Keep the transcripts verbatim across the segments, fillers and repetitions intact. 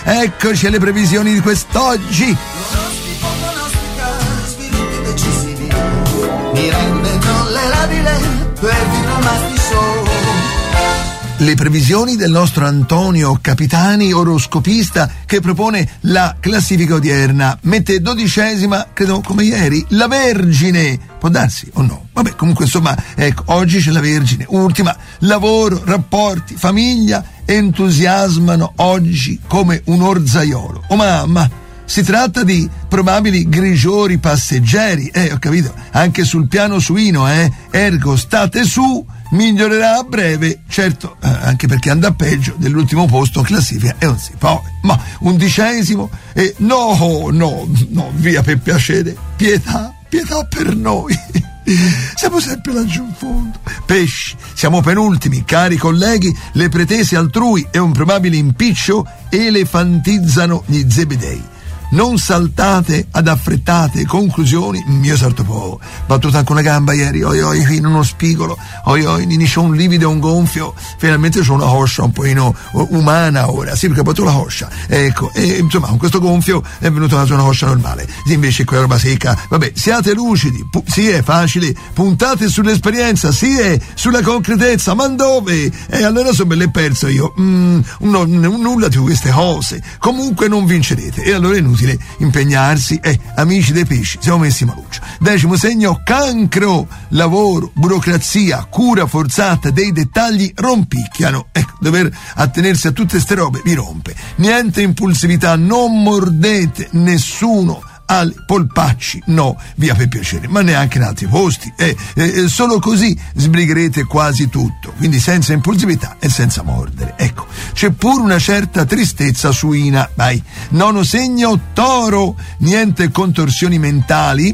Eccoci alle previsioni di quest'oggi. Sviluppi decisivi, mi rende tollerabile per diplomati show. Le previsioni del nostro Antonio Capitani, oroscopista, che propone la classifica odierna. Mette dodicesima, credo come ieri, la Vergine. Può darsi o no? Vabbè, comunque insomma, ecco, oggi c'è la Vergine. Ultima, lavoro, rapporti, famiglia, entusiasmano oggi come un orzaiolo. Oh mamma! Si tratta di probabili grigiori passeggeri, eh, ho capito, anche sul piano suino, eh, ergo state su, migliorerà a breve, certo, eh, anche perché andrà peggio dell'ultimo posto in classifica e non si può, ma undicesimo, e no, no, no, via per piacere, pietà, pietà per noi. Siamo sempre laggiù in fondo. Pesci, siamo penultimi, cari colleghi, le pretese altrui e un probabile impiccio elefantizzano gli zebedei. Non saltate ad affrettate conclusioni, mio sarto po'. Battuto anche una gamba ieri, oi oi, qui in uno spigolo, oi oi, c'ho un livido e un gonfio, finalmente c'ho una coscia un pochino umana ora, sì, perché ho battuto la coscia, ecco, e insomma con questo gonfio è venuta una coscia normale, sì, invece quella roba secca, vabbè, siate lucidi, pu- sì è facile, puntate sull'esperienza, sì è sulla concretezza, ma dove? E allora sono belle perso io, mm, no, n- nulla di queste cose, comunque non vincerete, e allora è inutile impegnarsi. Eh, amici dei pesci, siamo messi maluccio. Decimo segno, cancro, lavoro, burocrazia, cura forzata dei dettagli rompicchiano. Ecco, dover attenersi a tutte ste robe vi rompe. Niente impulsività, non mordete nessuno al polpacci, no, via per piacere, ma neanche in altri posti, eh, eh, solo così sbrigherete quasi tutto, quindi senza impulsività e senza mordere. Ecco, c'è pure una certa tristezza suina. Vai, nono segno, toro, niente contorsioni mentali,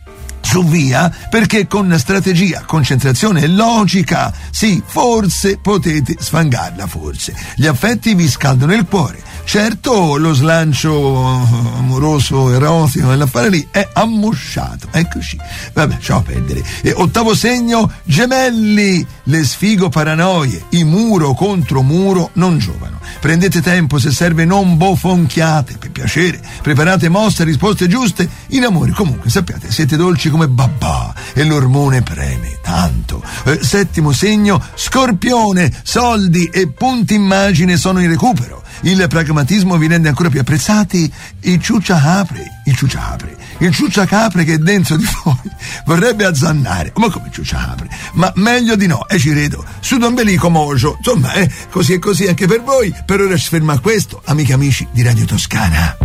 su via, perché con strategia, concentrazione e logica, sì, forse potete sfangarla, forse. Gli affetti vi scaldano il cuore. Certo, lo slancio amoroso, erotico nell'affare lì è ammosciato, eccoci. Vabbè, ciao a perdere. E ottavo segno, gemelli, le sfigo paranoie, i muro contro muro non giovano. Prendete tempo, se serve non bofonchiate, per piacere, preparate mosse e risposte giuste. In amore comunque, sappiate, siete dolci come babà e l'ormone preme tanto. Eh, settimo segno, scorpione, soldi e punti immagine sono in recupero. Il pragmatismo vi rende ancora più apprezzati. Il ciucciacapre, il ciucciacapre, il ciucciacapre che dentro di voi vorrebbe azzannare. Ma come ciucciacapre? Ma meglio di no, e eh, ci credo. Su d'ombelico mojo. Insomma, eh, così e così anche per voi. Per ora ci ferma a questo, amiche e amici di Radio Toscana.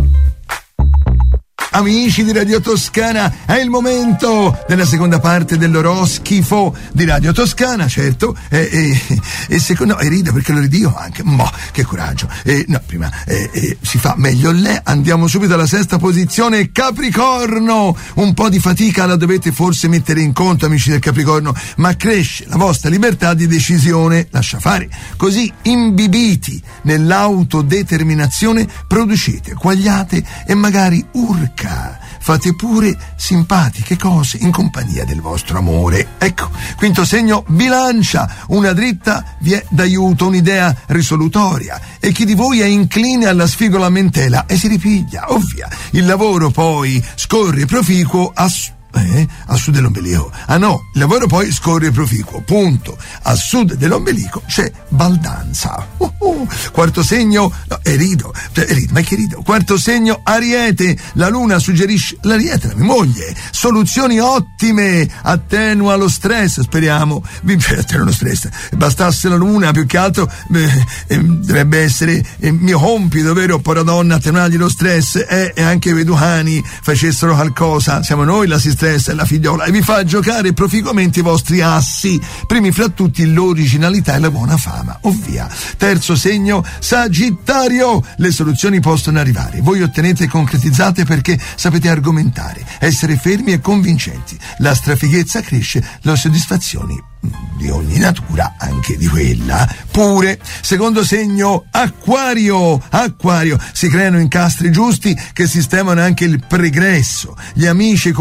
Amici di Radio Toscana, è il momento della seconda parte dell'oroschifo di Radio Toscana, certo, e, e, e secondo, e ride perché lo ridio anche, ma che coraggio, e, no, prima e, e, si fa meglio lei, andiamo subito alla sesta posizione, Capricorno, un po' di fatica la dovete forse mettere in conto, amici del Capricorno, ma cresce la vostra libertà di decisione, lascia fare, così imbibiti nell'autodeterminazione producete, quagliate e magari urca. Fate pure simpatiche cose in compagnia del vostro amore. Ecco, quinto segno, Bilancia, una dritta vi è d'aiuto, un'idea risolutoria e chi di voi è incline alla sfigolamentela e si ripiglia, ovvia. Il lavoro poi scorre proficuo a Eh, a sud dell'ombelico. Ah no, il lavoro poi scorre proficuo, punto. A sud dell'ombelico c'è baldanza. Uh, uh. Quarto segno, no, è rido, cioè, è rido, ma che rido? Quarto segno, Ariete, la luna suggerisce, l'Ariete, la mia moglie, soluzioni ottime, attenua lo stress, speriamo, vi attenua lo stress, bastasse la luna, più che altro eh, eh, dovrebbe essere eh, mio compito, vero, pora donna, attenuargli lo stress, eh, e anche i ducani facessero qualcosa, siamo noi l'assistenza e la figliola, e vi fa giocare proficuamente i vostri assi, primi fra tutti l'originalità e la buona fama, ovvia. Terzo segno, Sagittario, le soluzioni possono arrivare, voi ottenete e concretizzate perché sapete argomentare, essere fermi e convincenti, la strafighezza cresce, le soddisfazioni di ogni natura, anche di quella pure. Secondo segno, Acquario, Acquario, si creano incastri giusti che sistemano anche il pregresso, gli amici e i collaboratori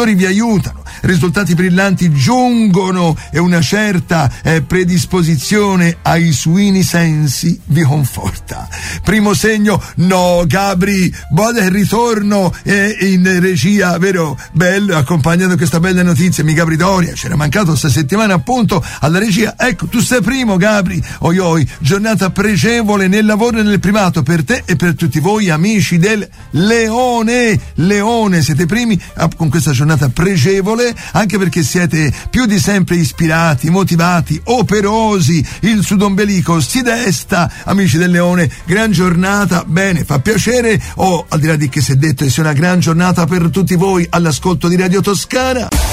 ascoltatori vi aiutano, risultati brillanti giungono e una certa eh, predisposizione ai suini sensi vi conforta. Primo segno, no Gabri, buon ritorno eh, in regia, vero? Bello, accompagnando questa bella notizia, mi Gabri Doria, c'era mancato sta settimana appunto alla regia, ecco tu sei primo Gabri, oi oi, giornata pregevole nel lavoro e nel privato per te e per tutti voi amici del Leone, Leone, siete primi con questa giornata pregevole, anche perché siete più di sempre ispirati, motivati, operosi, il sudombelico si desta, amici del Leone, gran giornata, bene, fa piacere, o oh, al di là di che si è detto, sia una gran giornata per tutti voi all'ascolto di Radio Toscana.